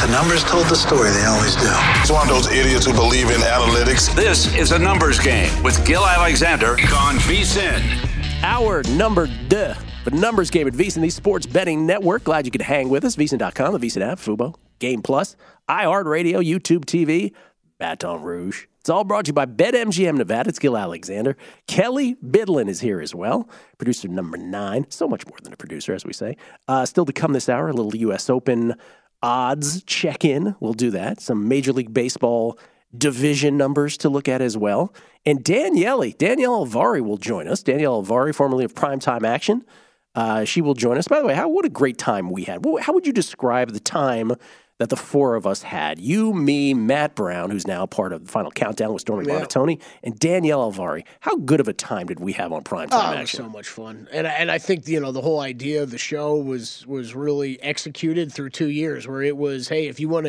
numbers told the story. They always do. It's one of those idiots who believe in analytics. This is a numbers game with Gil Alexander on VSiN. Our the numbers game at VSiN, the sports betting network. Glad you could hang with us. VSiN.com, the VSiN app, Fubo, Game Plus, iHeartRadio, YouTube TV, Baton Rouge. It's all brought to you by BetMGM Nevada. It's Gil Alexander. Kelly Bidlin is here as well. Producer number 9. So much more than a producer, as we say. Still to come this hour, a little U.S. Open odds check-in. We'll do that. Some Major League Baseball division numbers to look at as well. And Danielle Alvari will join us. Danielle Alvari, formerly of Primetime Action. She will join us. By the way, what a great time we had. How would you describe the time that the four of us had? You, me, Matt Brown, who's now part of the Final Countdown with Stormy Buonantony, and Danielle Alvari. How good of a time did we have on Primetime Action? It was so much fun. And I think, the whole idea of the show was really executed through 2 years, where it was, hey, if you want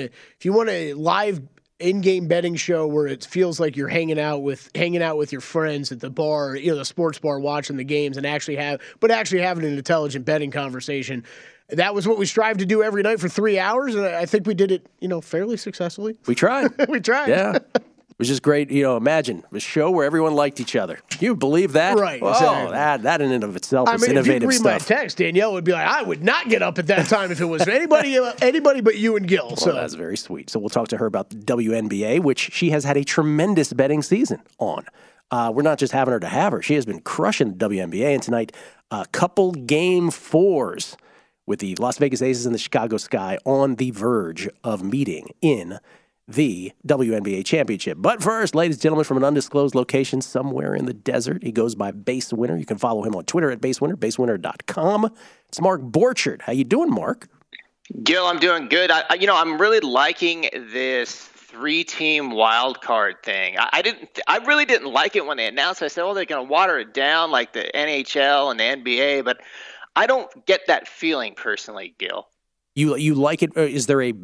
a live in-game betting show where it feels like you're hanging out with your friends at the bar, the sports bar, watching the games, and actually having an intelligent betting conversation. That was what we strive to do every night for 3 hours, and I think we did it, fairly successfully. We tried. We tried. Yeah. It was just great. Imagine a show where everyone liked each other. Can you believe that? Right. Oh, Exactly. that in and of itself is innovative if you read stuff. my text, Danielle would be like, I would not get up at that time if it was anybody but you and Gil. Well, that's very sweet. So we'll talk to her about the WNBA, which she has had a tremendous betting season on. We're not just having her to have her. She has been crushing the WNBA. And tonight, a couple game 4s with the Las Vegas Aces and the Chicago Sky on the verge of meeting in the WNBA championship. But first, ladies and gentlemen, from an undisclosed location somewhere in the desert, he goes by Base Winner. You can follow him on Twitter at BaseWinner, basewinner.com. It's Mark Borchert. How you doing, Mark? Gil, I'm doing good. I'm really liking this 3-team wild card thing. I really didn't like it when they announced it. I said, they're going to water it down like the NHL and the NBA, but I don't get that feeling personally, Gil. You like it? Is there a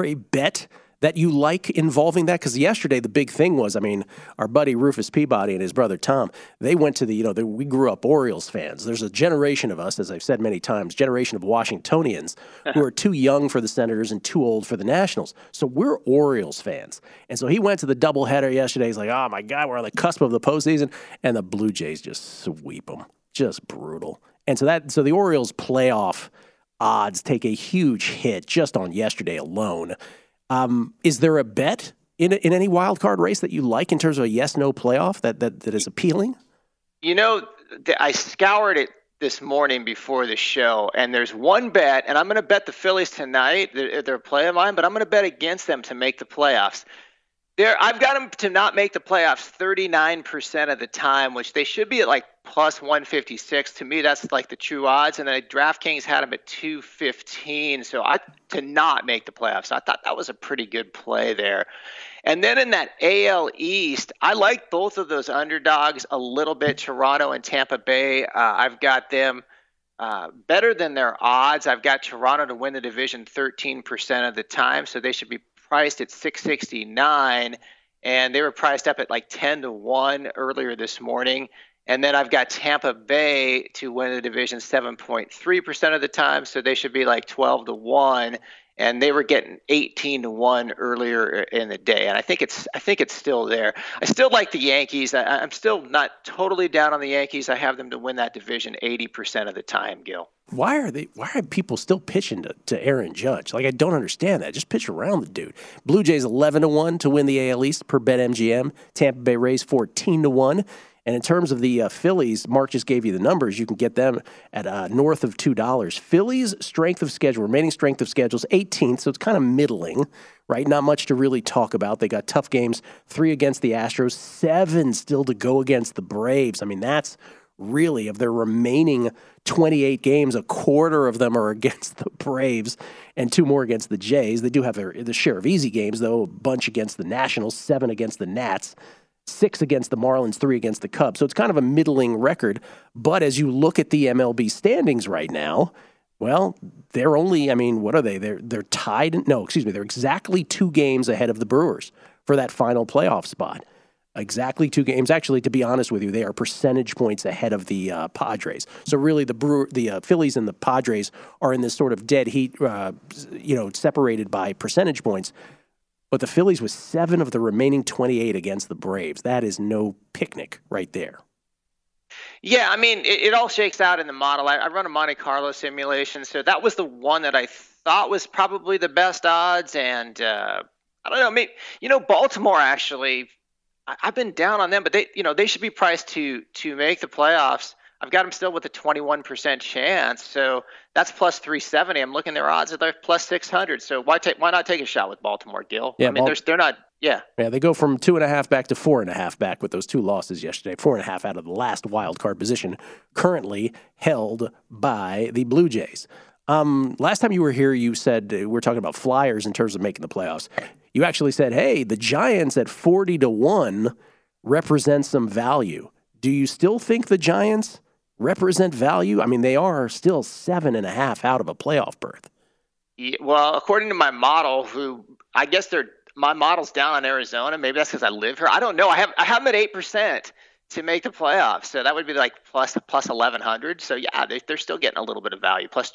bet that you like involving that? Because yesterday the big thing was, our buddy Rufus Peabody and his brother Tom, they went to we grew up Orioles fans. There's a generation of us, as I've said many times, generation of Washingtonians who are too young for the Senators and too old for the Nationals. So we're Orioles fans. And so he went to the doubleheader yesterday. He's like, oh my God, we're on the cusp of the postseason. And the Blue Jays just sweep them. Just brutal. And so the Orioles playoff odds take a huge hit just on yesterday alone. Is there a bet in any wild card race that you like in terms of a yes/no playoff that is appealing? I scoured it this morning before the show, and there's one bet, and I'm going to bet the Phillies tonight. They're playing mine, but I'm going to bet against them to make the playoffs. I've got them to not make the playoffs 39% of the time, which they should be at like plus 156. To me, that's like the true odds. And then DraftKings had them at 215. So to not make the playoffs, I thought that was a pretty good play there. And then in that AL East, I like both of those underdogs a little bit, Toronto and Tampa Bay. I've got them better than their odds. I've got Toronto to win the division 13% of the time, so they should be priced at 669, and they were priced up at like 10-1 earlier this morning. And then I've got Tampa Bay to win the division 7.3% of the time, so they should be like 12-1, and they were getting 18-1 earlier in the day. And I think it's still there. I still like the Yankees. I'm still not totally down on the Yankees. I have them to win that division 80% of the time, Gil. Why are people still pitching to Aaron Judge? Like, I don't understand that. Just pitch around the dude. Blue Jays 11-1 to win the AL East per BetMGM. Tampa Bay Rays 14-1. And in terms of the Phillies, Mark just gave you the numbers. You can get them at north of $2. Phillies' remaining strength of schedule is 18th, so it's kind of middling, right? Not much to really talk about. They got tough games, 3 against the Astros, 7 still to go against the Braves. That's really, of their remaining 28 games, a quarter of them are against the Braves and 2 more against the Jays. They do have the share of easy games, though, a bunch against the Nationals, 7 against the Nats, 6 against the Marlins, 3 against the Cubs. So it's kind of a middling record. But as you look at the MLB standings right now, well, they're only, what are they? They're tied. No, excuse me. They're exactly 2 games ahead of the Brewers for that final playoff spot. Exactly 2 games. Actually, to be honest with you, they are percentage points ahead of the Padres. So really, the Phillies and the Padres are in this sort of dead heat, separated by percentage points. But the Phillies with 7 of the remaining 28 against the Braves. That is no picnic right there. Yeah, I mean, it all shakes out in the model. I run a Monte Carlo simulation, so that was the one that I thought was probably the best odds. And I don't know, maybe Baltimore actually. I've been down on them, but they should be priced to make the playoffs. I've got them still with a 21% chance, so that's plus 370. I'm looking at their odds; they're plus 600. So why not take a shot with Baltimore, Gil? Yeah, I mean, they're not. Yeah. Yeah, they go from 2.5 back to 4.5 back with those 2 losses yesterday. 4.5 out of the last wild card position, currently held by the Blue Jays. Last time you were here, you said we were talking about Flyers in terms of making the playoffs. You actually said, hey, the Giants at 40-1 represent some value. Do you still think the Giants represent value? I mean, they are still 7.5 out of a playoff berth. Yeah, well, according to my model, my model's down on Arizona. Maybe that's because I live here. I don't know. I have them at 8% to make the playoffs. So that would be like plus 1,100. So yeah, they're still getting a little bit of value. Plus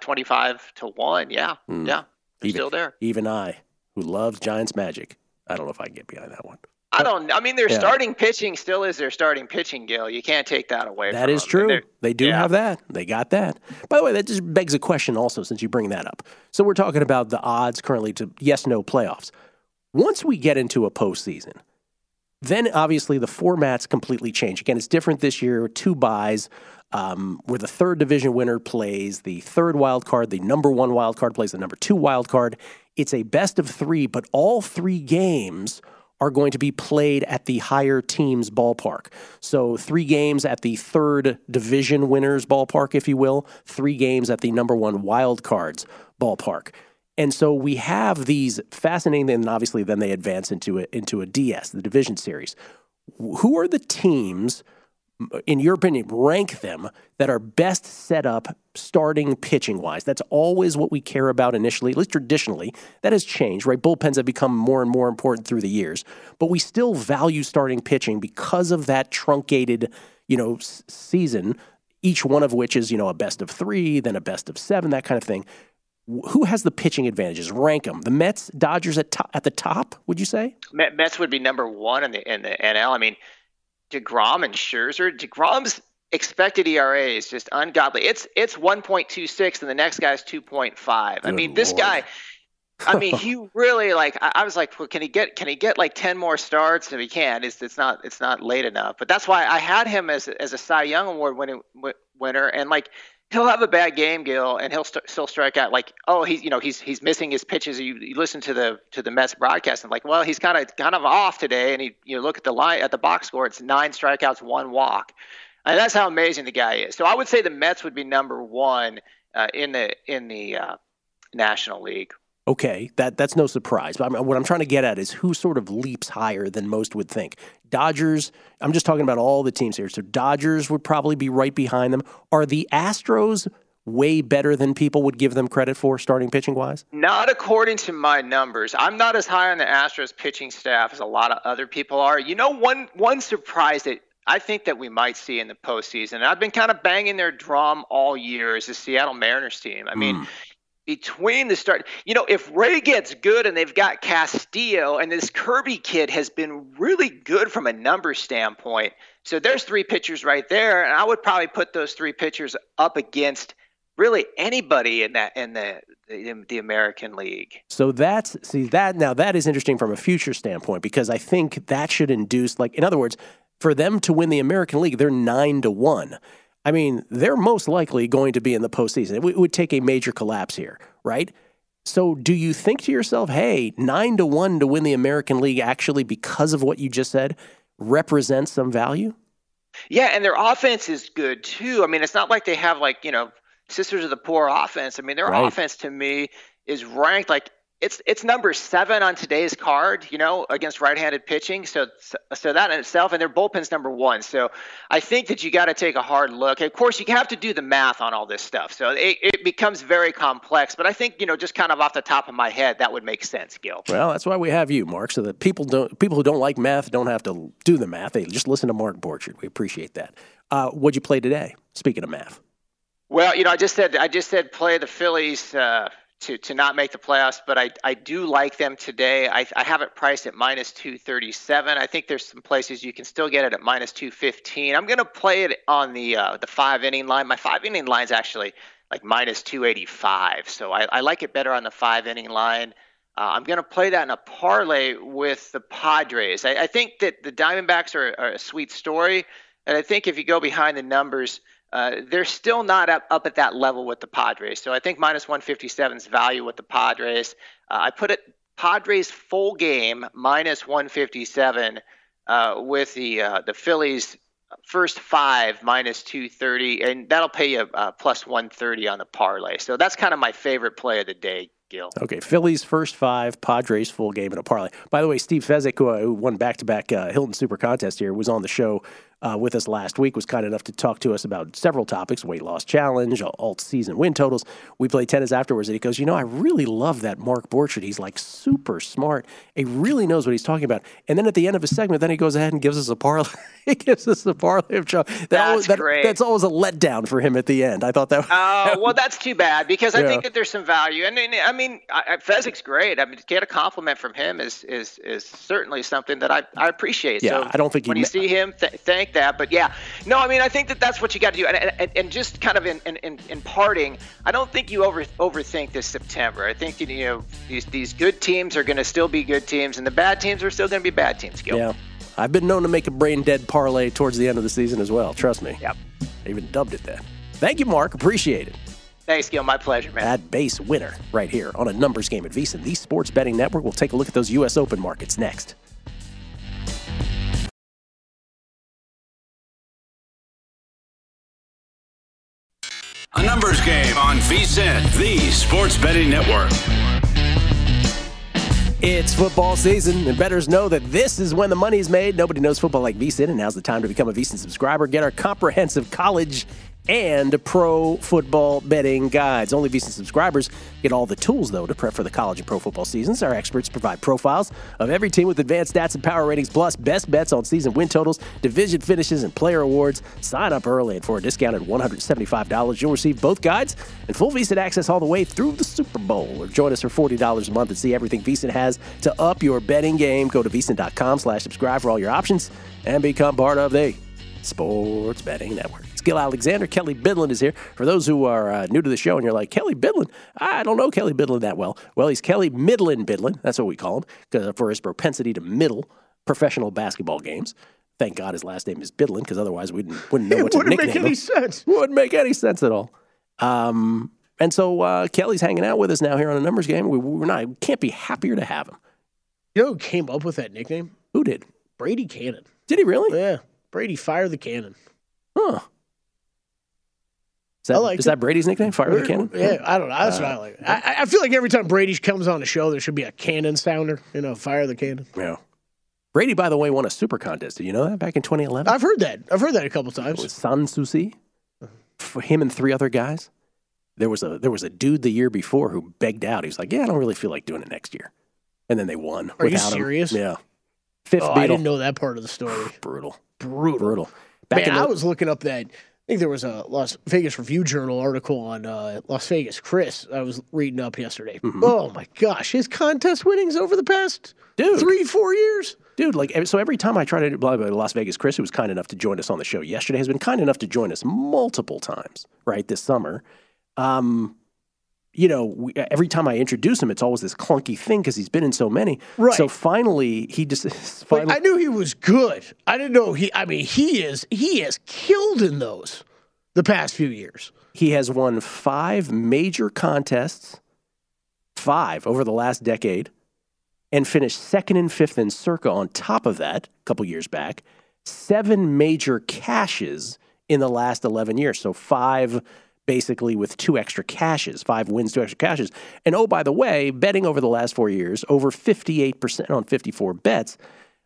25-1. Yeah, yeah, they're still there. Even I, who loves Giants magic, I don't know if I can get behind that one. Their starting pitching still is their starting pitching, Gil. You can't take that away from them. That is true. They do have that. They got that. By the way, that just begs a question also, since you bring that up. So we're talking about the odds currently to yes-no playoffs. Once we get into a postseason, then obviously the formats completely change. Again, it's different this year. 2 byes, where the 3rd division winner plays the 3rd wild card, the number 1 wild card plays the number 2 wild card. It's a best of 3, but all 3 games are going to be played at the higher team's ballpark. So 3 games at the 3rd division winner's ballpark, if you will, 3 games at the number 1 wild card's ballpark. And so we have these fascinating, and obviously then they advance into a DS, the division series. Who are the teams, in your opinion, rank them, that are best set up starting pitching-wise? That's always what we care about initially, at least traditionally. That has changed, right? Bullpens have become more and more important through the years. But we still value starting pitching because of that truncated, season, each one of which is, a best of 3, then a best of 7, that kind of thing. Who has the pitching advantages? Rank them. The Mets, Dodgers at the top, would you say? Mets would be number 1 in the NL. I mean, DeGrom and Scherzer. DeGrom's expected ERA is just ungodly. It's 1.26, and the next guy's 2.5. I mean, this guy. I mean, he really I was like, well, can he get like 10 more starts? If he can, it's not late enough. But that's why I had him as a Cy Young Award winner, and he'll have a bad game, Gil, and he'll still strike out. He's missing his pitches. You listen to the Mets broadcast and well, he's kind of off today. And you look at the line at the box score, it's 9 strikeouts, 1 walk, and that's how amazing the guy is. So I would say the Mets would be number 1 in the National League. Okay, that's no surprise. But what I'm trying to get at is who sort of leaps higher than most would think. Dodgers, I'm just talking about all the teams here. So Dodgers would probably be right behind them. Are the Astros way better than people would give them credit for, starting pitching-wise? Not according to my numbers. I'm not as high on the Astros pitching staff as a lot of other people are. One surprise that I think that we might see in the postseason, and I've been kind of banging their drum all year, is the Seattle Mariners team. I mean, between the start, if Ray gets good and they've got Castillo, and this Kirby kid has been really good from a number standpoint. So there's 3 pitchers right there, and I would probably put those 3 pitchers up against really anybody in the American League. So that is interesting from a future standpoint, because I think that should induce, in other words, for them to win the American League, they're 9-1. I mean, they're most likely going to be in the postseason. It would take a major collapse here, right? So do you think to yourself, hey, 9-1 to win the American League actually, because of what you just said, represents some value? Yeah, and their offense is good too. I mean, it's not like they have Sisters of the Poor offense. I mean, their offense to me is ranked It's number 7 on today's card, against right-handed pitching. So that in itself, and their bullpen's number 1. So I think that you got to take a hard look. Of course, you have to do the math on all this stuff. So it becomes very complex. But I think, just kind of off the top of my head, that would make sense, Gil. Well, that's why we have you, Mark, so that people who don't like math don't have to do the math. They just listen to Mark Borchard. We appreciate that. What'd you play today? Speaking of math. Well, I just said play the Phillies to not make the playoffs, but I do like them today. I have it priced at minus 237. I think there's some places you can still get it at minus 215. I'm going to play it on the 5-inning line. My 5-inning line is actually like minus 285, so I like it better on the 5-inning line. I'm going to play that in a parlay with the Padres. I think that the Diamondbacks are a sweet story, and I think if you go behind the numbers, they're still not up at that level with the Padres. So I think minus 157 is value with the Padres. I put it Padres full game minus 157 with the Phillies first 5 minus 230, and that'll pay you plus 130 on the parlay. So that's kind of my favorite play of the day, Gil. Okay, Phillies first 5, Padres full game in a parlay. By the way, Steve Fezzik, who won back-to-back Hilton Super Contest here, was on the show with us last week, was kind enough to talk to us about several topics, weight loss challenge, alt-season win totals. We played tennis afterwards, and he goes, I really love that Mark Borchard. He's like super smart. He really knows what he's talking about. And then at the end of his segment, then he goes ahead and gives us a parlay. He gives us a parlay of That's great. That's always a letdown for him at the end. I thought that. Well, that's too bad because I think that there's some value. And I mean, Fezzik's great. I mean, to get a compliment from him is certainly something that I appreciate. Yeah, so I don't think when you see him, thank that. But yeah, no, I mean, I think that's what you got to do. And just kind of in parting, I don't think you overthink this September. I think these good teams are going to still be good teams, and the bad teams are still going to be bad teams. Gil. Yeah. I've been known to make a brain-dead parlay towards the end of the season as well. Trust me. Yep. I even dubbed it that. Thank you, Mark. Appreciate it. Thanks, Gil. My pleasure, man. At base winner right here on a numbers game at VSiN, the Sports Betting Network. We'll take a look at those U.S. Open markets next. A numbers game on VSiN, the Sports Betting Network. It's football season, and bettors know that this is when the money is made. Nobody knows football like VSiN, and now's the time to become a VSiN subscriber. Get our comprehensive college and pro football betting guides. Only VSiN subscribers get all the tools, though, to prep for the college and pro football seasons. Our experts provide profiles of every team with advanced stats and power ratings, plus best bets on season win totals, division finishes, and player awards. Sign up early, and for a discounted $175, you'll receive both guides and full VSiN access all the way through the Super Bowl. Or join us for $40 a month and see everything VSiN has to up your betting game. Go to VSiN.com/subscribe for all your options and become part of the Sports Betting Network. Gil Alexander. Kelly Bidlin is here. For those who are new to the show and you're like, Kelly Bidlin? I don't know Kelly Bidlin that well. Well, he's Kelly Midland Bidlin. That's what we call him for his propensity to middle professional basketball games. Thank God his last name is Bidlin, because otherwise we wouldn't know what to nickname him. It wouldn't make any sense. Wouldn't make any sense at all. And so Kelly's hanging out with us now here on a numbers game. We can't be happier to have him. You know who came up with that nickname? Who did? Brady Cannon. Did he really? Yeah. Brady, fire the cannon. Huh. Is that Brady's nickname? Fire the Cannon? Yeah, I don't know. That's what I like. I feel like every time Brady comes on the show, there should be a cannon sounder. Fire the cannon. Yeah. Brady, by the way, won a super contest. Did you know that back in 2011? I've heard that. A couple times. With San Souci, for him and 3 other guys. There was a dude the year before who begged out. He was like, "Yeah, I don't really feel like doing it next year," and then they won. Are you serious? Him. Yeah. Fifth Beatle. I didn't know that part of the story. Brutal. I was looking up that. I think there was a Las Vegas Review-Journal article on Las Vegas Chris I was reading up yesterday. Mm-hmm. Oh, my gosh. His contest winnings over the past 3-4 years. Dude, so every time I try to Las Vegas Chris, who was kind enough to join us on the show yesterday, has been kind enough to join us multiple times, right, this summer. Every time I introduce him, it's always this clunky thing because he's been in so many. Right. So finally, I knew he was good. I didn't know he has killed in those the past few years. He has won 5 major contests, 5 over the last decade, and finished 2nd and 5th in Circa on top of that a couple years back. 7 major cashes in the last 11 years. So 5 basically with 2 extra cashes, 5 wins, 2 extra cashes. And oh, by the way, betting over the last 4 years, over 58% on 54 bets.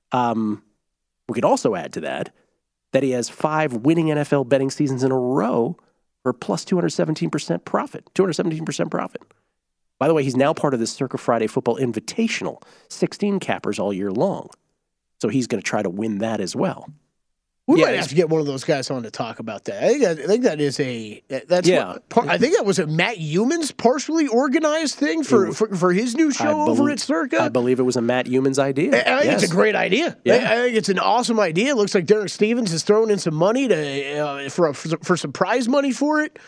We could also add to that he has 5 winning NFL betting seasons in a row for plus 217% profit. 217% profit. By the way, he's now part of this Circa Friday Football Invitational, 16 cappers all year long. So he's going to try to win that as well. We might have to get one of those guys on to talk about that. I think that is I think that was a Matt Youmans partially organized thing for his new show over at Circa. I believe it was a Matt Youmans idea. I think it's a great idea. Yeah. I think it's an awesome idea. It looks like Derek Stevens is throwing in some money for some prize money for it.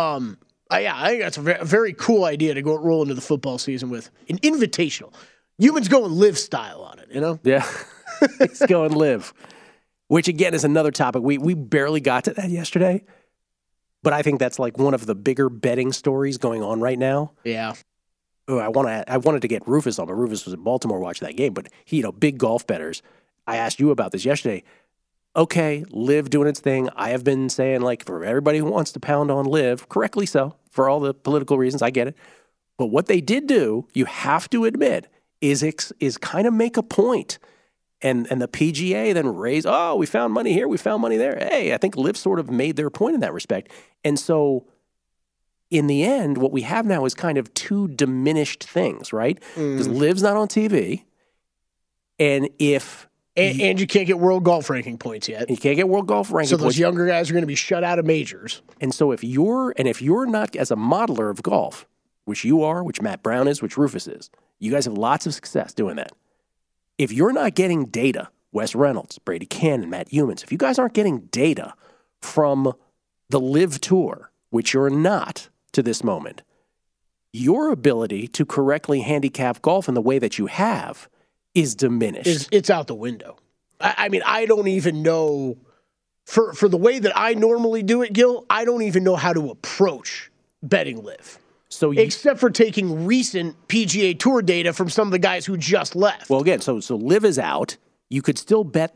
I think that's a very cool idea to go roll into the football season with an invitational. Youmans going live style on it, you know? Yeah, he's going live. Which, again, is another topic. We barely got to that yesterday, but I think that's like one of the bigger betting stories going on right now. Yeah. Oh, I wanted to get Rufus on, but Rufus was in Baltimore watching that game. But he, big golf bettors. I asked you about this yesterday. Okay, Liv doing its thing. I have been saying, like, for everybody who wants to pound on Liv, correctly so, for all the political reasons, I get it. But what they did do, you have to admit, is kind of make a point. And the PGA then raised, we found money here, we found money there. Hey, I think Liv sort of made their point in that respect. And so in the end, what we have now is kind of 2 diminished things, right? Because Liv's not on TV. And And you can't get world golf ranking points yet. You can't get world golf ranking points. So those younger guys are going to be shut out of majors. And so if you're not, as a modeler of golf, which you are, which Matt Brown is, which Rufus is, you guys have lots of success doing that. If you're not getting data, Wes Reynolds, Brady Cannon, Matt Youmans, if you guys aren't getting data from the Live Tour, which you're not to this moment, your ability to correctly handicap golf in the way that you have is diminished. It's out the window. I mean, I don't even know, for the way that I normally do it, Gil, I don't even know how to approach betting Live. Except for taking recent PGA Tour data from some of the guys who just left. Well, again, so Liv is out. You could still bet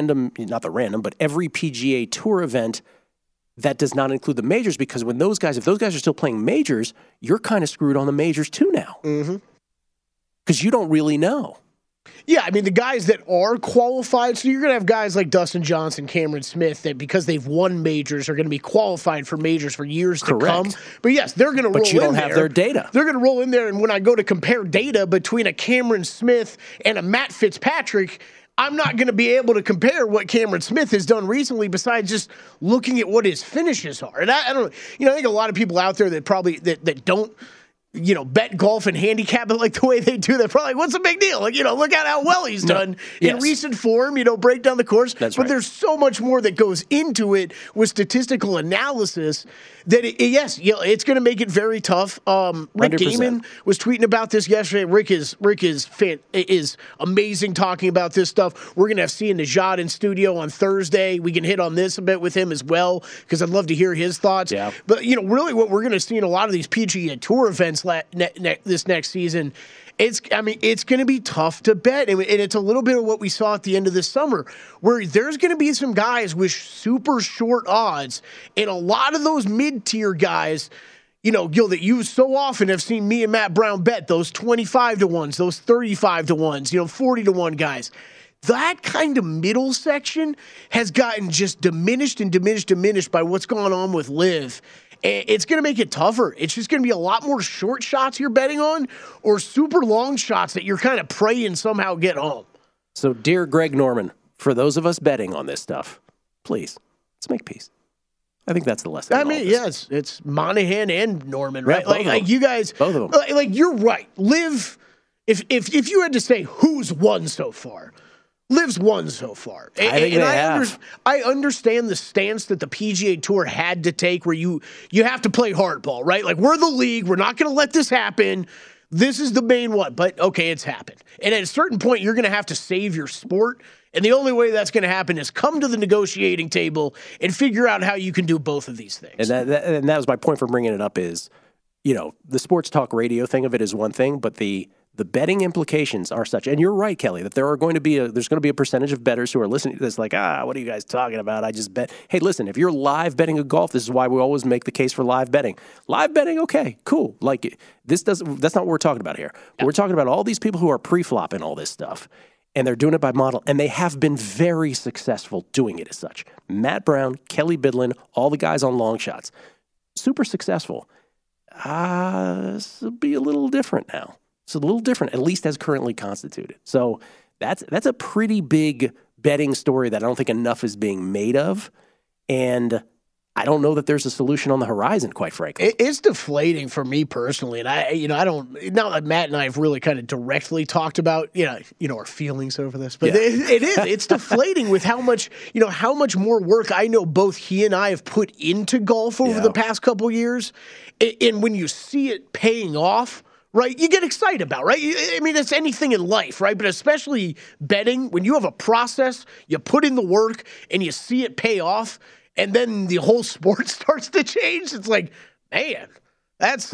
but every PGA Tour event that does not include the majors, because if those guys are still playing majors, you're kind of screwed on the majors too now. Because you don't really know. Yeah, I mean, the guys that are qualified, so you're going to have guys like Dustin Johnson, Cameron Smith, that because they've won majors are going to be qualified for majors for years to come. But yes, they're going to roll in there. But you don't have their data. They're going to roll in there, and when I go to compare data between a Cameron Smith and a Matt Fitzpatrick, I'm not going to be able to compare what Cameron Smith has done recently besides just looking at what his finishes are. And I don't, I think a lot of people out there that probably that don't, bet golf and handicap it like the way they do. They're probably like, what's the big deal? Like, look at how well he's done in recent form, break down the course. That's right. There's so much more that goes into it with statistical analysis that, it's going to make it very tough. Rick 100%. Gaiman was tweeting about this yesterday. Rick is amazing talking about this stuff. We're going to have Sia Nejad in studio on Thursday. We can hit on this a bit with him as well, because I'd love to hear his thoughts. Yeah. But, really what we're going to see in a lot of these PGA Tour events this next season, it's going to be tough to bet. And it's a little bit of what we saw at the end of this summer, where there's going to be some guys with super short odds, and a lot of those mid-tier guys, Gil, that you so often have seen me and Matt Brown bet, those 25 to 1s, those 35 to 1s, 40 to 1 guys. That kind of middle section has gotten just diminished by what's going on with Liv. It's going to make it tougher. It's just going to be a lot more short shots you're betting on, or super long shots that you're kind of praying somehow get home. So, dear Greg Norman, for those of us betting on this stuff, please, let's make peace. I think that's the lesson. I mean, yes, it's Monahan and Norman, right? Like you guys, both of them. Like you're right. Liv, if you had to say who's won so far, Liv's won so far. I understand the stance that the PGA Tour had to take, where you have to play hardball, right? Like, we're the league. We're not going to let this happen. This is the main one. But, okay, it's happened. And at a certain point, you're going to have to save your sport. And the only way that's going to happen is come to the negotiating table and figure out how you can do both of these things. And that was my point for bringing it up is, the sports talk radio thing of it is one thing, but the the betting implications are such, and you're right, Kelly, that there's going to be a percentage of bettors who are listening to this like, what are you guys talking about? I just bet. Hey, listen, if you're live betting a golf, this is why we always make the case for live betting. Live betting, okay, cool. Like that's not what we're talking about here. Yeah. We're talking about all these people who are pre-flopping all this stuff, and they're doing it by model, and they have been very successful doing it as such. Matt Brown, Kelly Bidlin, all the guys on long shots, super successful. This will be a little different now. It's a little different, at least as currently constituted. So that's a pretty big betting story that I don't think enough is being made of. And I don't know that there's a solution on the horizon, quite frankly. It's deflating for me personally. And I don't, now that Matt and I have really kind of directly talked about, our feelings over this, but it's deflating with how much more work I know both he and I have put into golf over the past couple years. And when you see it paying off, right, you get excited about, right? I mean, it's anything in life, right? But especially betting, when you have a process, you put in the work and you see it pay off, and then the whole sport starts to change. It's like, man, that's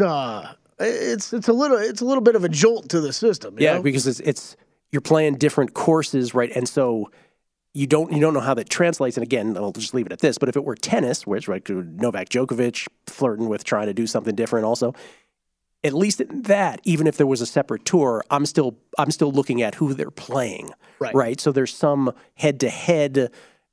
it's a little bit of a jolt to the system. You know? Because it's you're playing different courses, right? And so you don't know how that translates. And again, I'll just leave it at this. But if it were tennis, which like Novak Djokovic flirting with trying to do something different, also. At least in that, even if there was a separate tour, I'm still looking at who they're playing, right? So there's some head-to-head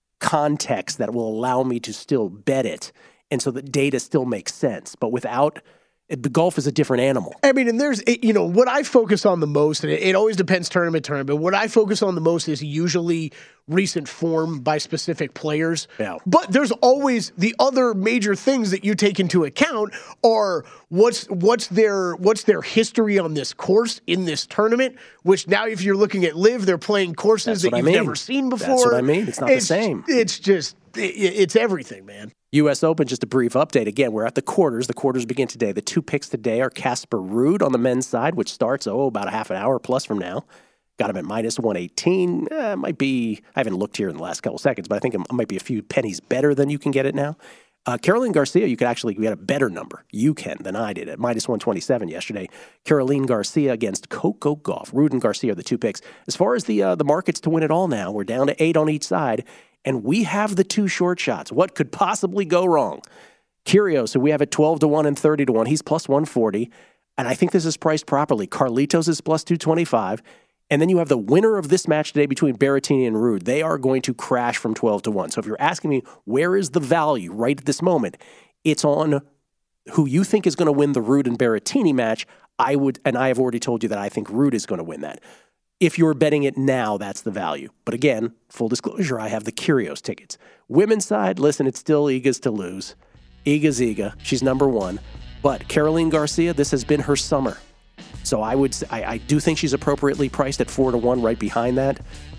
context that will allow me to still bet it, and so the data still makes sense. But without the golf is a different animal. I mean, and there's what I focus on the most, and it always depends tournament. But what I focus on the most is usually recent form by specific players. Yeah. But there's always the other major things that you take into account are what's their history on this course in this tournament. Which now, if you're looking at LIV, they're playing courses that you've never seen before. That's what I mean. It's not the same. It's just it's everything, man. U.S. Open, just a brief update. Again, we're at the quarters. The quarters begin today. The two picks today are Casper Ruud on the men's side, which starts, about a half an hour plus from now. Got him at minus 118. Might be, I haven't looked here in the last couple seconds, but I think it might be a few pennies better than you can get it now. Caroline Garcia, you could actually get a better number. You can than I did at minus 127 yesterday. Caroline Garcia against Coco Gauff. Ruud and Garcia are the two picks. As far as the markets to win it all now, we're down to 8 on each side. And we have the two short shots. What could possibly go wrong? Kyrgios, who we have at 12-1 and 30-1, he's plus 140. And I think this is priced properly. Carlitos is plus 225. And then you have the winner of this match today between Berrettini and Ruud. They are going to crash from 12-1. So if you're asking me, where is the value right at this moment? It's on who you think is going to win the Ruud and Berrettini match. I have already told you that I think Ruud is going to win that. If you're betting it now, that's the value. But again, full disclosure, I have the Kyrgios tickets. Women's side, listen, it's still Iga's to lose. Iga's Iga. She's number one. But Caroline Garcia, this has been her summer. So I do think she's appropriately priced at 4-1 right behind that.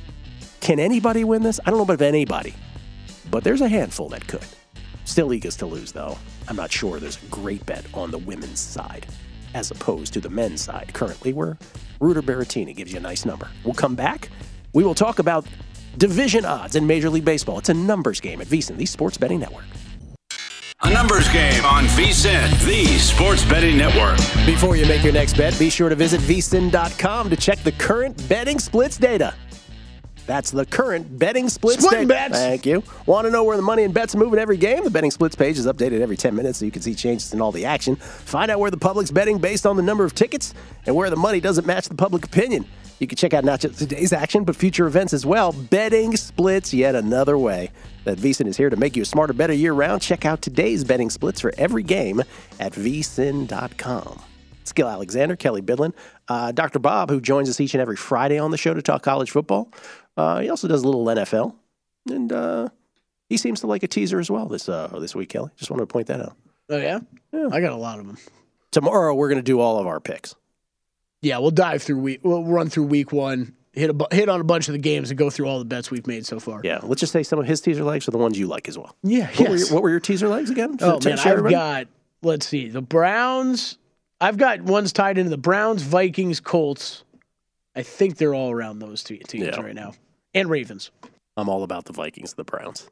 Can anybody win this? I don't know about anybody. But there's a handful that could. Still Iga's to lose, though. I'm not sure there's a great bet on the women's side as opposed to the men's side currently, where Ruud or Berrettini gives you a nice number. We'll come back. We will talk about division odds in Major League Baseball. It's a numbers game at VSiN, the Sports Betting Network. A numbers game on VSiN, the Sports Betting Network. Before you make your next bet, be sure to visit vsin.com to check the current betting splits data. That's the current betting splits data. Bets. Thank you. Want to know where the money and bets move in every game? The betting splits page is updated every 10 minutes so you can see changes in all the action. Find out where the public's betting based on the number of tickets and where the money doesn't match the public opinion. You can check out not just today's action, but future events as well. Betting splits, yet another way that VSiN is here to make you a smarter, better year-round. Check out today's betting splits for every game at vsin.com. Skill Alexander, Kelly Bidlin, Dr. Bob, who joins us each and every Friday on the show to talk college football. He also does a little NFL, and he seems to like a teaser as well this week, Kelly. Just wanted to point that out. Oh, yeah? I got a lot of them. Tomorrow, we're going to do all of our picks. Yeah, we'll we'll run through week one, hit on a bunch of the games, and go through all the bets we've made so far. Yeah, let's just say some of his teaser legs are the ones you like as well. Yeah, What were your teaser legs again? Oh, man, I've got, let's see, the Browns. I've got ones tied into the Browns, Vikings, Colts. I think they're all around those two teams right now. And Ravens. I'm all about the Vikings, the Browns.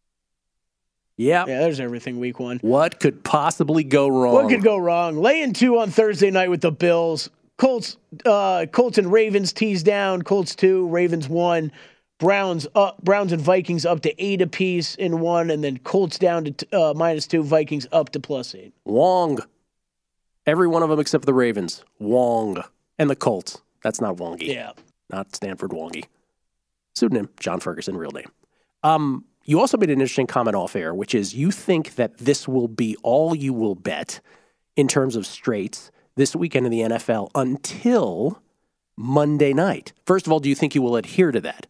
Yeah. Yeah, there's everything week one. What could possibly go wrong? What could go wrong? Laying 2 on Thursday night with the Bills. Colts and Ravens teased down. Colts 2, Ravens 1. Browns and Vikings up to 8 apiece in 1, and then Colts down to -2, Vikings up to +8. Wong. Every one of them except the Ravens. Wong. And the Colts. That's not Wongy. Yeah. Not Stanford Wongy. Pseudonym, John Ferguson, real name. You also made an interesting comment off air, which is you think that this will be all you will bet in terms of straights this weekend in the NFL until Monday night. First of all, do you think you will adhere to that?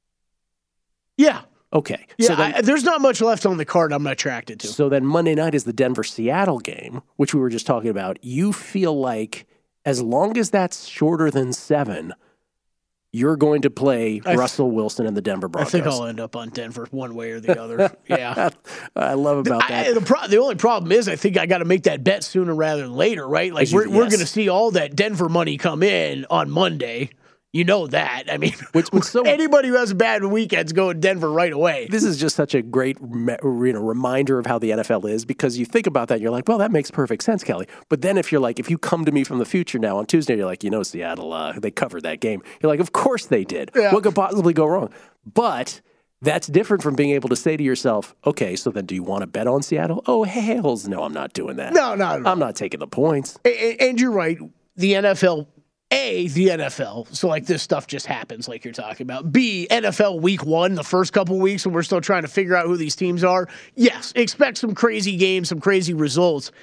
Yeah. Okay. Yeah, so then, there's not much left on the card I'm attracted to. So then Monday night is the Denver-Seattle game, which we were just talking about. You feel like as long as that's shorter than 7, you're going to play Russell Wilson and the Denver Broncos. I think I'll end up on Denver one way or the other. Yeah. I love about that. The only problem is I think I got to make that bet sooner rather than later, right? Like we're going to see all that Denver money come in on Monday. You know that. I mean, anybody who has a bad weekend's going Denver right away. This is just such a great reminder of how the NFL is, because you think about that and you're like, well, that makes perfect sense, Kelly. But then if you come to me from the future now on Tuesday, you're like, Seattle, they covered that game. You're like, of course they did. Yeah. What could possibly go wrong? But that's different from being able to say to yourself, okay, so then do you want to bet on Seattle? Oh, hells no, I'm not doing that. No. I'm not taking the points. And you're right. The NFL... A, the NFL, so like this stuff just happens like you're talking about. B, NFL week 1, the first couple weeks when we're still trying to figure out who these teams are. Yes, expect some crazy games, some crazy results.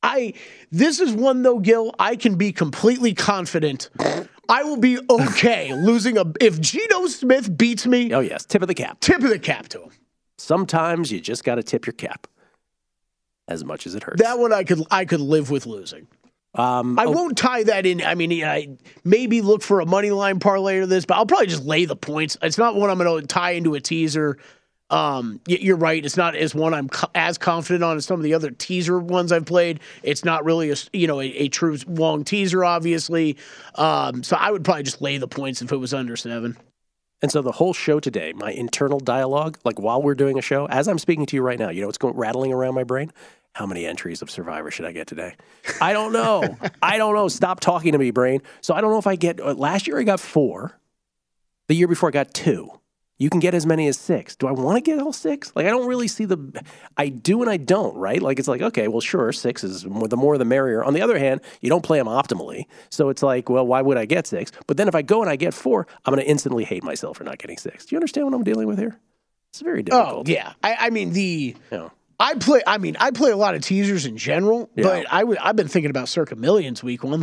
This is one, though, Gil, I can be completely confident I will be okay losing if Geno Smith beats me. Oh, yes, tip of the cap. Tip of the cap to him. Sometimes you just got to tip your cap as much as it hurts. That one I could live with losing. I won't tie that in. I mean, I maybe look for a money line parlay to this, but I'll probably just lay the points. It's not one I'm going to tie into a teaser. You're right. It's not as one I'm as confident on as some of the other teaser ones I've played. It's not really a true long teaser, obviously. So I would probably just lay the points if it was under 7. And so the whole show today, my internal dialogue, like while we're doing a show, as I'm speaking to you right now, what's rattling around my brain? How many entries of Survivor should I get today? I don't know. Stop talking to me, brain. So I don't know if I get, last year I got 4. The year before I got 2. You can get as many as 6. Do I want to get all 6? Like, I don't really see I do and I don't, right? Like, it's like, okay, well, sure, 6 is the more the merrier. On the other hand, you don't play them optimally. So it's like, well, why would I get 6? But then if I go and I get 4, I'm going to instantly hate myself for not getting 6. Do you understand what I'm dealing with here? It's very difficult. Oh, yeah. I mean, I play a lot of teasers in general, but I've been thinking about Circa Millions week 1.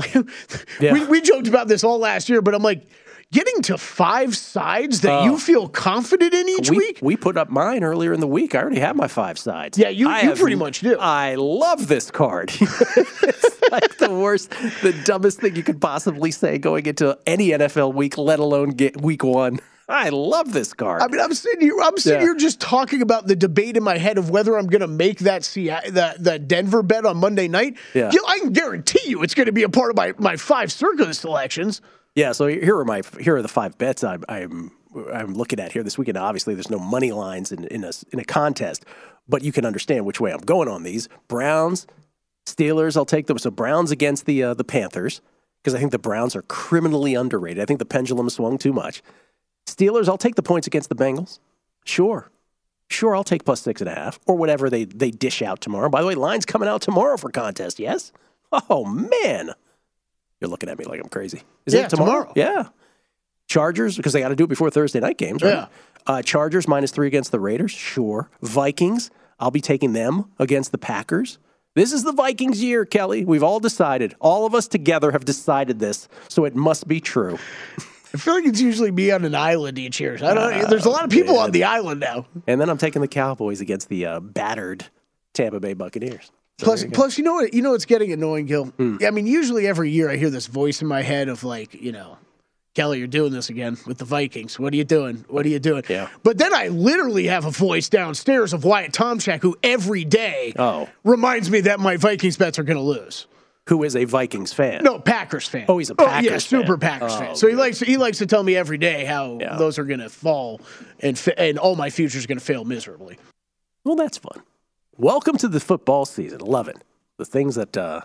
We joked about this all last year, but I'm like, getting to 5 sides that you feel confident in each week? We put up mine earlier in the week. I already have my 5 sides. Yeah, you pretty much do. I love this card. It's like the dumbest thing you could possibly say going into any NFL week, let alone get week 1. I love this card. I mean, I'm sitting here just talking about the debate in my head of whether I'm going to make that Denver bet on Monday night. Yeah. I can guarantee you it's going to be a part of my 5 Circa selections. Yeah, so here are the 5 bets I'm looking at here this weekend. Obviously, there's no money lines in a contest, but you can understand which way I'm going on these. Browns, Steelers, I'll take them. So Browns against the Panthers, because I think the Browns are criminally underrated. I think the pendulum swung too much. Steelers, I'll take the points against the Bengals. Sure, I'll take +6.5 or whatever they dish out tomorrow. By the way, line's coming out tomorrow for contest, yes? Oh, man. You're looking at me like I'm crazy. Is it tomorrow? Yeah. Chargers, because they got to do it before Thursday night games, right? Yeah. Chargers -3 against the Raiders. Sure. Vikings, I'll be taking them against the Packers. This is the Vikings year, Kelly. We've all decided. All of us together have decided this, so it must be true. I feel like it's usually me on an island each year. There's a lot of people on the island now. And then I'm taking the Cowboys against the battered Tampa Bay Buccaneers. So plus, you know what's getting annoying, Gil? I mean, usually every year I hear this voice in my head of like, Kelly, you're doing this again with the Vikings. What are you doing? Yeah. But then I literally have a voice downstairs of Wyatt Tomchak, who every day reminds me that my Vikings bets are going to lose. Who is a Vikings fan? No, Packers fan. Oh, he's a Packers fan. Super Packers fan. So he likes to tell me every day how those are going to fall and all my future is going to fail miserably. Well, that's fun. Welcome to the football season. Love it. The things that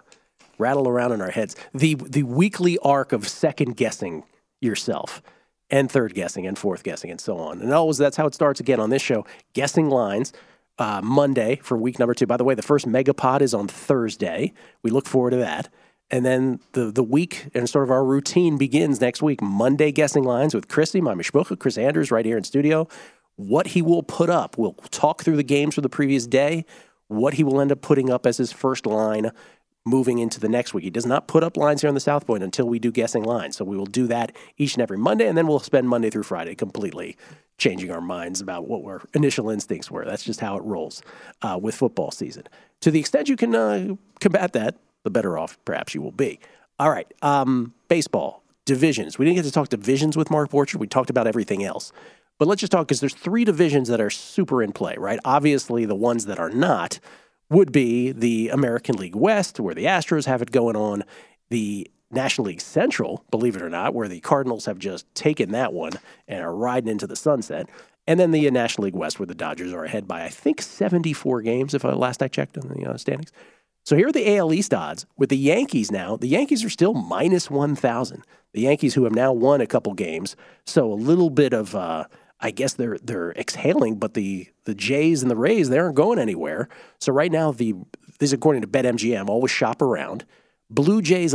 rattle around in our heads. The weekly arc of second guessing yourself and third guessing and fourth guessing and so on. And always that's how it starts again on this show, guessing lines. Monday for week number 2. By the way, the first Megapod is on Thursday. We look forward to that. And then the week and sort of our routine begins next week. Monday guessing lines with Christy, my mishpucha, Chris Andrews, right here in studio. What he will put up. We'll talk through the games for the previous day. What he will end up putting up as his first line moving into the next week. He does not put up lines here on the South Point until we do guessing lines. So we will do that each and every Monday, and then we'll spend Monday through Friday completely changing our minds about what our initial instincts were. That's just how it rolls with football season. To the extent you can combat that, the better off perhaps you will be. All right, baseball, divisions. We didn't get to talk divisions with Mark Borchard. We talked about everything else. But let's just talk, because there's 3 divisions that are super in play, right? Obviously, the ones that are not would be the American League West, where the Astros have it going on, the National League Central, believe it or not, where the Cardinals have just taken that one and are riding into the sunset, and then the National League West, where the Dodgers are ahead by, I think, 74 games, if last I checked on the standings. So here are the AL East odds. With the Yankees now, the Yankees are still minus 1,000. The Yankees, who have now won a couple games, so a little bit of I guess they're exhaling, but the Jays and the Rays, they aren't going anywhere. So right now, this is according to BetMGM, always shop around. Blue Jays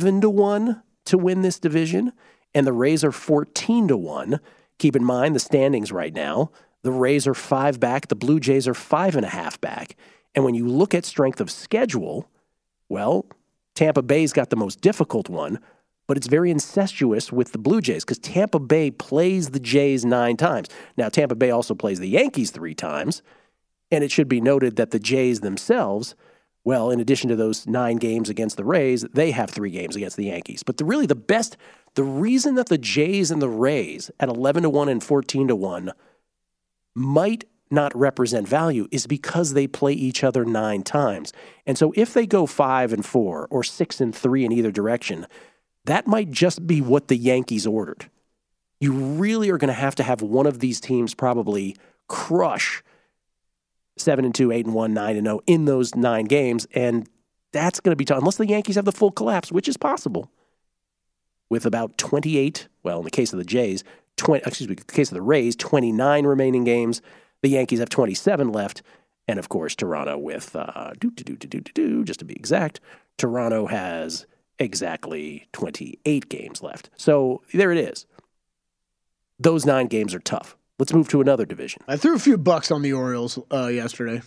11-1 to win this division, and the Rays are 14-1. Keep in mind the standings right now. The Rays are 5 back. The Blue Jays are 5.5 back. And when you look at strength of schedule, well, Tampa Bay's got the most difficult one, but it's very incestuous with the Blue Jays because Tampa Bay plays the Jays 9 times. Now, Tampa Bay also plays the Yankees 3 times, and it should be noted that the Jays themselves, well, in addition to those 9 games against the Rays, they have 3 games against the Yankees. But the reason that the Jays and the Rays at 11-1 and 14-1 might not represent value is because they play each other 9 times. And so if they go 5-4 or 6-3 in either direction, that might just be what the Yankees ordered. You really are going to have one of these teams probably crush 7-2, 8-1, 9-0 in those 9 games, and that's going to be tough unless the Yankees have the full collapse, which is possible. With about 28, well, in the case of the Jays, in the case of the Rays, 29 remaining games. The Yankees have 27 left, and of course Toronto with just to be exact, Toronto has exactly 28 games left. So there it is. Those 9 games are tough. Let's move to another division. I threw a few bucks on the Orioles yesterday.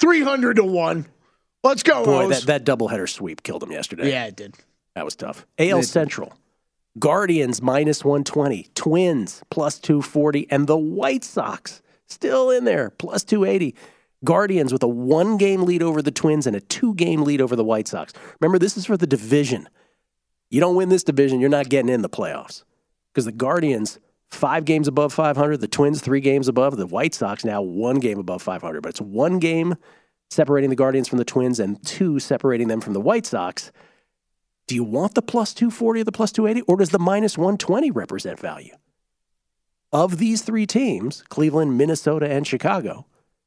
300-1. Let's go, boy. Rose. That doubleheader sweep killed them yesterday. Yeah, it did. That was tough. AL Central. Guardians minus 120, Twins plus 240, and the White Sox still in there plus 280. Guardians with a 1-game lead over the Twins and a 2-game lead over the White Sox. Remember, this is for the division. You don't win this division, you're not getting in the playoffs. Because the Guardians, 5 games above 500, the Twins 3 games above, the White Sox now 1 game above 500. But it's 1 game separating the Guardians from the Twins and 2 separating them from the White Sox. Do you want the plus 240 or the plus 280, or does the minus 120 represent value? Of these 3 teams, Cleveland, Minnesota, and Chicago,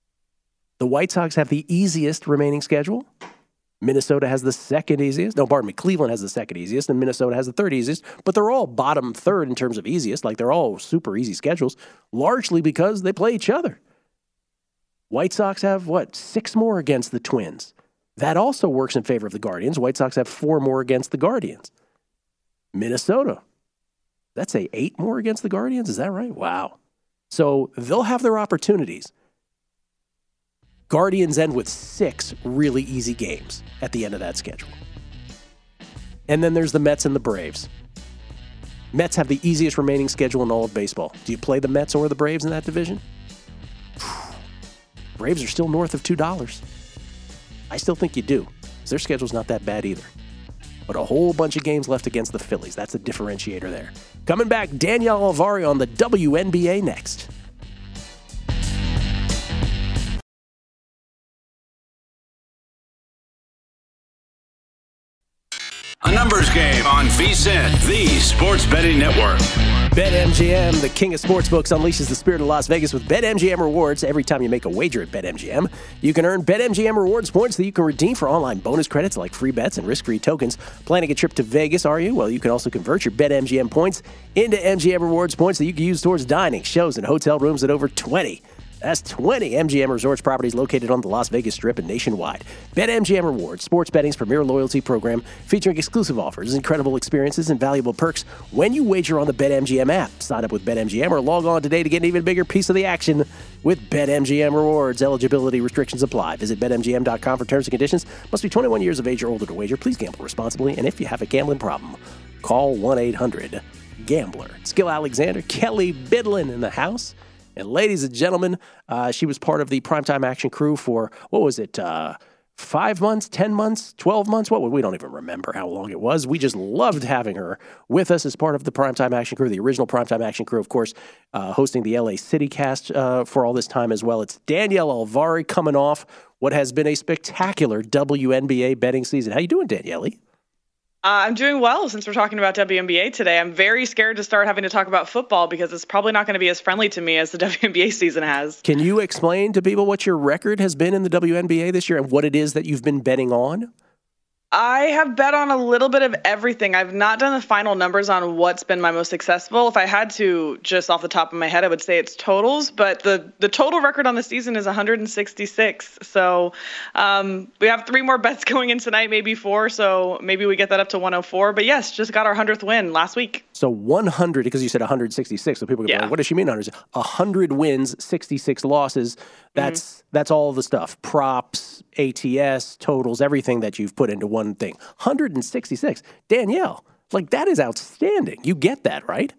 the White Sox have the easiest remaining schedule. Minnesota has the second easiest. No, pardon me. Cleveland has the second easiest, and Minnesota has the third easiest. But they're all bottom third in terms of easiest. Like, they're all super easy schedules, largely because they play each other. White Sox have, 6 more against the Twins. That also works in favor of the Guardians. White Sox have 4 more against the Guardians. Minnesota, that's 8 more against the Guardians? Is that right? Wow. So they'll have their opportunities. Guardians end with 6 really easy games at the end of that schedule. And then there's the Mets and the Braves. Mets have the easiest remaining schedule in all of baseball. Do you play the Mets or the Braves in that division? Braves are still north of $2. I still think you do, because their schedule's not that bad either. But a whole bunch of games left against the Phillies. That's a differentiator there. Coming back, Danielle Alvari on the WNBA next. A numbers game on VSiN, the Sports Betting Network. BetMGM, the king of sportsbooks, unleashes the spirit of Las Vegas with BetMGM rewards. Every time you make a wager at BetMGM, you can earn BetMGM rewards points that you can redeem for online bonus credits like free bets and risk-free tokens. Planning a trip to Vegas, are you? Well, you can also convert your BetMGM points into MGM rewards points that you can use towards dining, shows, and hotel rooms at over 20. That's 20 MGM Resorts properties located on the Las Vegas Strip and nationwide. BetMGM Rewards, sports betting's premier loyalty program, featuring exclusive offers, incredible experiences, and valuable perks when you wager on the BetMGM app. Sign up with BetMGM or log on today to get an even bigger piece of the action with BetMGM Rewards. Eligibility restrictions apply. Visit BetMGM.com for terms and conditions. Must be 21 years of age or older to wager. Please gamble responsibly. And if you have a gambling problem, call 1-800-GAMBLER. It's Gil Alexander, Kelly Bidlin in the house. And ladies and gentlemen, she was part of the Primetime Action crew for, 5 months, 10 months, 12 months? We don't even remember how long it was. We just loved having her with us as part of the Primetime Action crew, the original Primetime Action crew, of course, hosting the LA City cast for all this time as well. It's Danielle Alvari coming off what has been a spectacular WNBA betting season. How you doing, Danielle? I'm doing well since we're talking about WNBA today. I'm very scared to start having to talk about football because it's probably not going to be as friendly to me as the WNBA season has. Can you explain to people what your record has been in the WNBA this year and what it is that you've been betting on? I have bet on a little bit of everything. I've not done the final numbers on what's been my most successful. If I had to, just off the top of my head, I would say it's totals. But the total record on the season is 166. So we have 3 more bets going in tonight, maybe 4. So maybe we get that up to 104. But yes, just got our 100th win last week. So 100, because you said 166. So people go, what does she mean? 100 wins, 66 losses. That's all the stuff. Props, ATS, totals, everything that you've put into one thing. 166. Danielle, that is outstanding. You get that, right?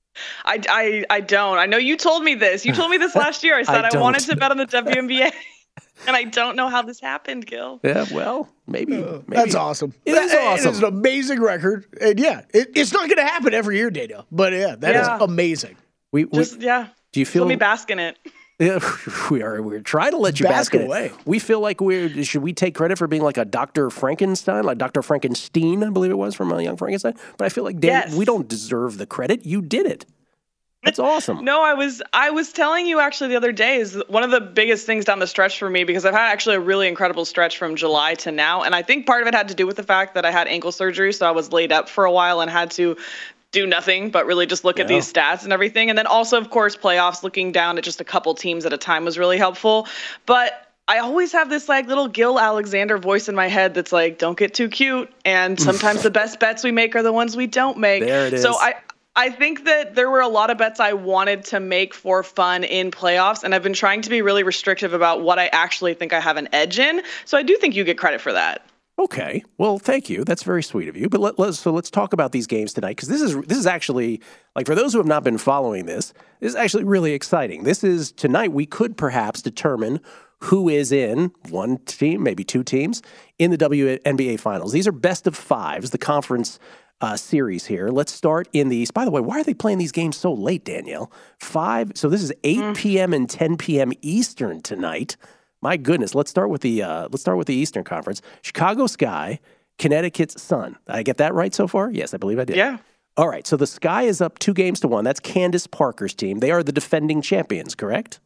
I don't. I know you told me this. You told me this last year. I said I wanted to bet on the WNBA. And I don't know how this happened, Gil. Yeah, well, maybe. That's awesome. It is awesome. It's an amazing record. And it's not going to happen every year, Danielle. But that is amazing. Do you feel? Let me bask in it. Yeah, we're trying to let you bask away. It. We feel like should we take credit for being like a Dr. Frankenstein, like Dr. Frankenstein, I believe it was, from Young Frankenstein. But I feel like, Dan, we don't deserve the credit. You did it. That's awesome. No, I was telling you actually the other day is one of the biggest things down the stretch for me, because I've had actually a really incredible stretch from July to now. And I think part of it had to do with the fact that I had ankle surgery. So I was laid up for a while and had to do nothing but really just look at these stats and everything. And then also, of course, playoffs, looking down at just a couple teams at a time was really helpful. But I always have this little Gil Alexander voice in my head that's like, don't get too cute. And sometimes the best bets we make are the ones we don't make. There it is. So I think that there were a lot of bets I wanted to make for fun in playoffs, and I've been trying to be really restrictive about what I actually think I have an edge in. So I do think you get credit for that. Okay. Well, thank you. That's very sweet of you. But let's talk about these games tonight, because this is actually, for those who have not been following this is actually really exciting. Tonight we could perhaps determine who is in one team, maybe 2 teams, in the WNBA Finals. These are best of 5s, the conference series here. Let's start in these. By the way, why are they playing these games so late, Danielle? 5. So this is 8 p.m. and 10 p.m. Eastern tonight. My goodness, let's start with the Eastern Conference. Chicago Sky, Connecticut's Sun. Did I get that right so far? Yes, I believe I did. Yeah. All right, so the Sky is up 2-1. That's Candace Parker's team. They are the defending champions, correct?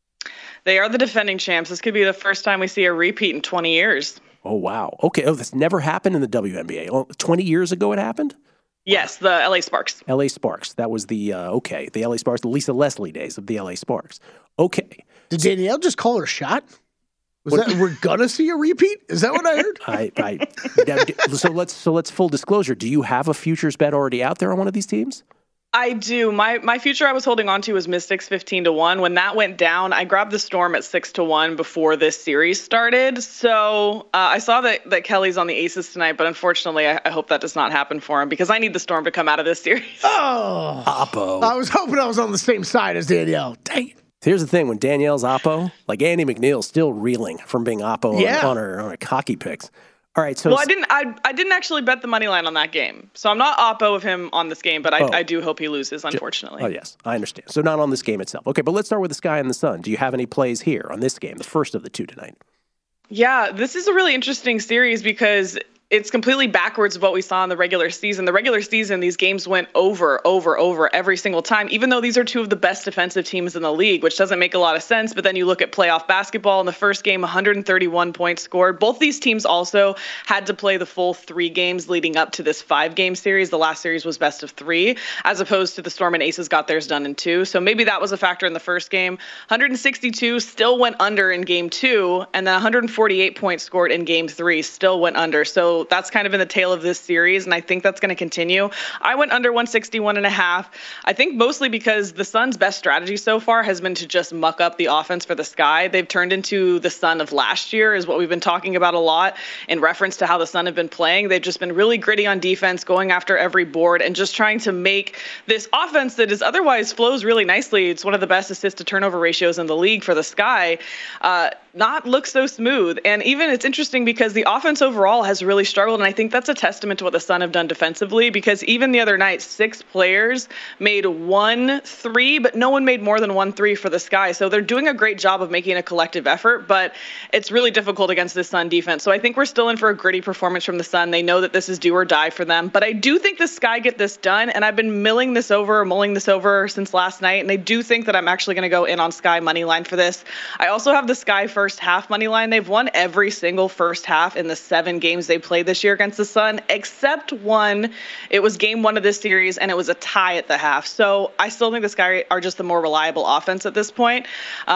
They are the defending champs. This could be the first time we see a repeat in 20 years. Oh, wow. Okay, this never happened in the WNBA. 20 years ago it happened? Yes, the LA Sparks. LA Sparks. That was the LA Sparks, the Lisa Leslie days of the LA Sparks. Okay. Did Danielle just call her shot? We're gonna see a repeat? Is that what I heard? So let's full disclosure. Do you have a futures bet already out there on one of these teams? I do. My future I was holding on to was Mystics 15-1. When that went down, I grabbed the Storm at 6-1 before this series started. So I saw that Kelly's on the Aces tonight, but unfortunately, I hope that does not happen for him, because I need the Storm to come out of this series. Oh, Oppo. I was hoping I was on the same side as Danielle. Dang it. Here's the thing: when Danielle's Oppo, Andy McNeil's still reeling from being Oppo on her hockey picks. All right, so well, I didn't actually bet the money line on that game, so I'm not Oppo of him on this game, but I do hope he loses, unfortunately. Oh yes, I understand. So not on this game itself. Okay, but let's start with the Sky and the Sun. Do you have any plays here on this game, the first of the 2 tonight? Yeah, this is a really interesting series because it's completely backwards of what we saw in the regular season. The regular season, these games went over every single time, even though these are two of the best defensive teams in the league, which doesn't make a lot of sense. But then you look at playoff basketball. In the first game, 131 points scored. Both these teams also had to play the full 3 games leading up to this 5-game series. The last series was best of 3, as opposed to the Storm and Aces got theirs done in 2. So maybe that was a factor in the first game. 162 still went under in game 2, and then 148 points scored in game 3 still went under. So that's kind of in the tail of this series, and I think that's going to continue. I went under 161.5. I think mostly because the Suns' best strategy so far has been to just muck up the offense for the Sky. They've turned into the Sun of last year, is what we've been talking about a lot in reference to how the Sun have been playing. They've just been really gritty on defense, going after every board, and just trying to make this offense that is otherwise flows really nicely. It's one of the best assist to turnover ratios in the league for the Sky, not look so smooth. And even it's interesting because the offense overall has really struggled, and I think that's a testament to what the Sun have done defensively, because even the other night, 6 players made 1 3, but no one made more than 1 3 for the Sky. So they're doing a great job of making a collective effort, but it's really difficult against this Sun defense. So I think we're still in for a gritty performance from the Sun. They know that this is do or die for them, but I do think the Sky get this done, and I've been mulling this over since last night, and I do think that I'm actually going to go in on Sky money line for this. I also have the Sky first half money line. They've won every single first half in the 7 games they played this year against the Sun, except one. It was game 1 of this series, and it was a tie at the half. So I still think the Sky are just the more reliable offense at this point.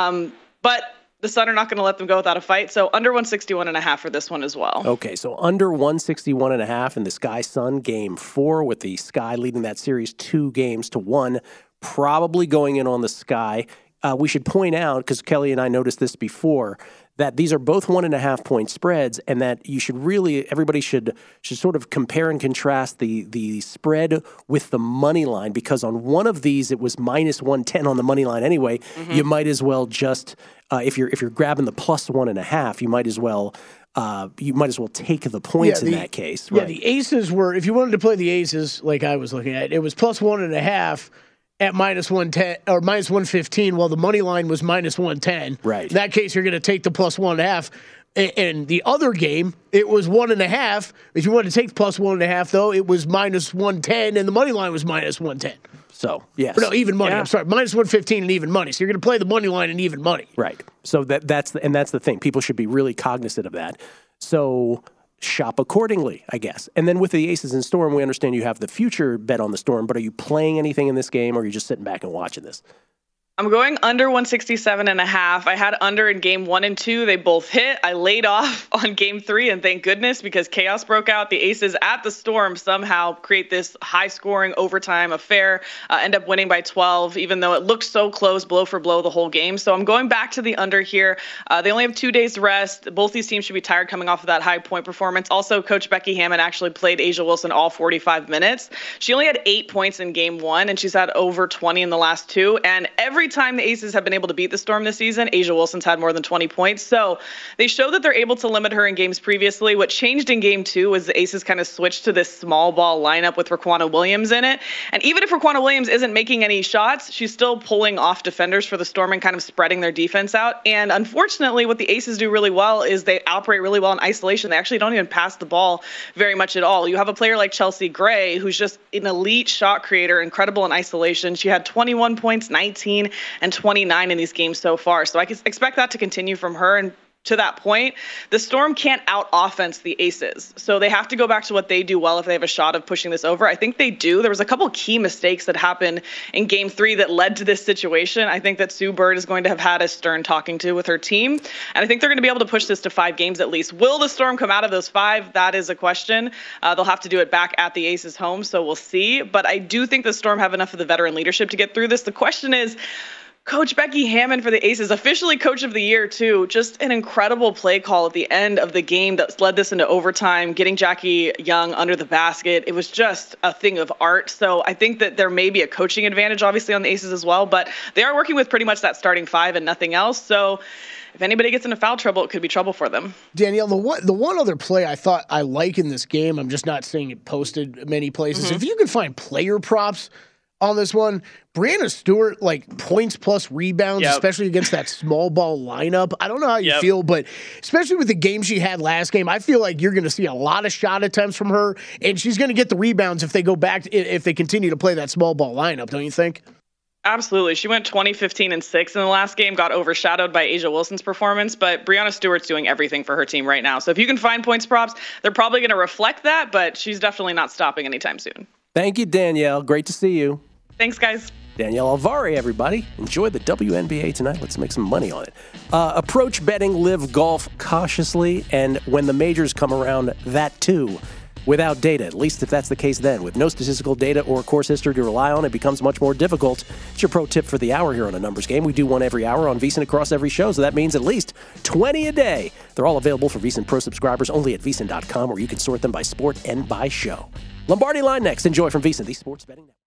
But the Sun are not going to let them go without a fight. So under 161.5 for this one as well. Okay, so under 161.5 in the Sky Sun game 4, with the Sky leading that series 2-1, probably going in on the Sky. We should point out, because Kelly and I noticed this before, that these are both 1.5-point spreads, and that you should really, everybody should sort of compare and contrast the spread with the money line, because on one of these it was minus 110 on the money line anyway. Mm-hmm. You might as well just if you're grabbing the plus 1.5, you might as well take the points in that case. Yeah, right? The Aces were, if you wanted to play the Aces like I was looking at, it was plus 1.5. At minus 110 or minus 115, while the money line was minus 110. Right. In that case, you're going to take the plus 1.5. And the other game, it was 1.5. If you wanted to take the plus 1.5, though, it was minus 110, and the money line was minus 110. So, yes. Or no, even money. Yeah. I'm sorry, minus 115 and even money. So you're going to play the money line and even money. Right. So that's the thing. People should be really cognizant of that. So shop accordingly, I guess. And then with the Aces and Storm, we understand you have the future bet on the Storm, but are you playing anything in this game, or are you just sitting back and watching this? I'm going under 167.5. I had under in game 1 and 2. They both hit. I laid off on game 3, and thank goodness, because chaos broke out. The Aces at the Storm somehow create this high-scoring overtime affair, end up winning by 12, even though it looked so close, blow for blow, the whole game. So I'm going back to the under here. They only have 2 days to rest. Both these teams should be tired coming off of that high-point performance. Also, Coach Becky Hammon actually played A'ja Wilson all 45 minutes. She only had 8 points in game 1, and she's had over 20 in the last 2. And every time the Aces have been able to beat the Storm this season, A'ja Wilson's had more than 20 points. So they show that they're able to limit her in games previously. What changed in game 2 was the Aces kind of switched to this small ball lineup with Raquana Williams in it. And even if Raquana Williams isn't making any shots, she's still pulling off defenders for the Storm and kind of spreading their defense out. And unfortunately, what the Aces do really well is they operate really well in isolation. They actually don't even pass the ball very much at all. You have a player like Chelsea Gray, who's just an elite shot creator, incredible in isolation. She had 21 points, 19, and 29 in these games so far. So I can expect that to continue from her. And to that point, the Storm can't out-offense the Aces. So they have to go back to what they do well if they have a shot of pushing this over. I think they do. There was a couple key mistakes that happened in game 3 that led to this situation. I think that Sue Bird is going to have had a stern talking to with her team. And I think they're going to be able to push this to 5 games at least. Will the Storm come out of those 5? That is a question. They'll have to do it back at the Aces home, so we'll see. But I do think the Storm have enough of the veteran leadership to get through this. The question is, Coach Becky Hammon for the Aces, officially Coach of the Year, too. Just an incredible play call at the end of the game that led this into overtime, getting Jackie Young under the basket. It was just a thing of art. So I think that there may be a coaching advantage, obviously, on the Aces as well. But they are working with pretty much that starting 5 and nothing else. So if anybody gets into foul trouble, it could be trouble for them. Danielle, the one other play I thought I like in this game, I'm just not seeing it posted many places. Mm-hmm. If you can find player props on this one. Brianna Stewart, like points plus rebounds, especially against that small ball lineup. I don't know how you feel, but especially with the game she had last game, I feel like you're going to see a lot of shot attempts from her, and she's going to get the rebounds if they go back, if they continue to play that small ball lineup, don't you think? Absolutely. She went 20, 15, and 6 in the last game, got overshadowed by A'ja Wilson's performance, but Brianna Stewart's doing everything for her team right now. So if you can find points props, they're probably going to reflect that, but she's definitely not stopping anytime soon. Thank you, Danielle. Great to see you. Thanks, guys. Danielle Alvari, everybody. Enjoy the WNBA tonight. Let's make some money on it. Approach betting live golf cautiously, and when the majors come around, that too. Without data, at least if that's the case then. With no statistical data or course history to rely on, it becomes much more difficult. It's your pro tip for the hour here on A Numbers Game. We do one every hour on VSiN across every show, so that means at least 20 a day. They're all available for VSiN Pro subscribers only at VSiN.com, where you can sort them by sport and by show. Lombardi Line next. Enjoy from VSiN, the Sports Betting Network.